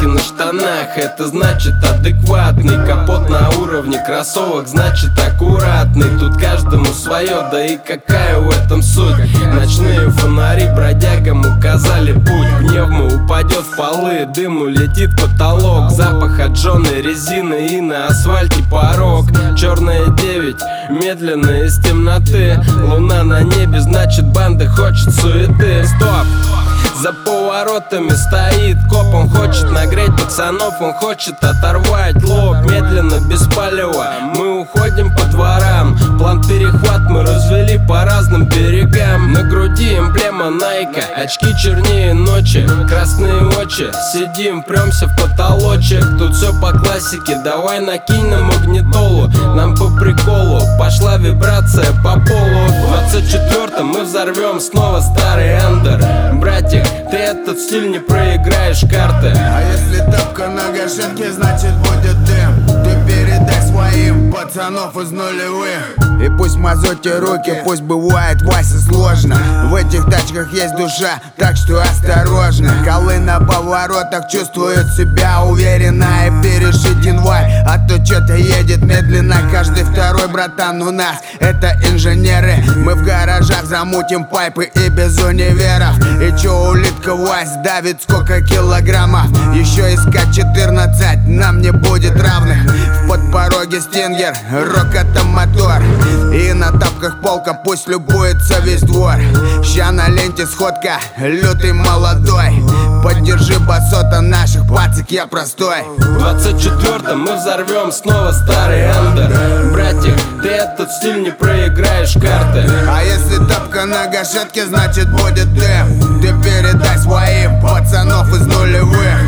Глазки на штанах, это значит адекватный. Капот на уровне кроссовок, значит аккуратный. Тут каждому свое, да и какая в этом суть? Ночные фонари бродягам указали путь. Пневма упадет в полы, дыму летит потолок. Запах отжженной резины и на асфальте порог. Черная 9, медленно из темноты. Луна на небе, значит банда хочет суеты. Стоп! За поворотами стоит коп, он хочет нагреть пацанов, он хочет оторвать лоб. Медленно, без палева, мы уходим по дворам. План перехват мы развели по разным берегам. На груди эмблема Найка, очки чернее ночи, красные очи. Сидим, премся в потолочек, тут все по классике. Давай накинь на магнитолу, нам по приколу. Пошла вибрация по полу. В 24-м мы взорвем снова старый эндер. Братик, ты этот стиль не проиграешь карты. А если тапка на гашетке, значит будет дым. Ты передай своим пацанов из нулевых. И пусть мазоте руки, пусть бывает Вася сложно. В этих тачках есть душа, так что осторожно. Колы на поворотах чувствуют себя уверенно. И перешить январь, а то что-то едет медленно. Каждый второй братан у нас это инженеры. Мы в гаражах замутим пайпы и без универов. И чё улитка Вась давит сколько килограммов? Еще искать 14 нам не будет равных. В подпороге стингер, рокотом мотор. И на тапках полка, пусть любуется весь двор. Ща на ленте сходка, лютый молодой. Поддержи басота наших, пацик, я простой. В 24-м мы взорвем снова старый эндер. Братик, ты этот стиль не проиграешь карты. А если тапка на гашетке, значит будет дым. Ты передай своим пацанов из нулевых.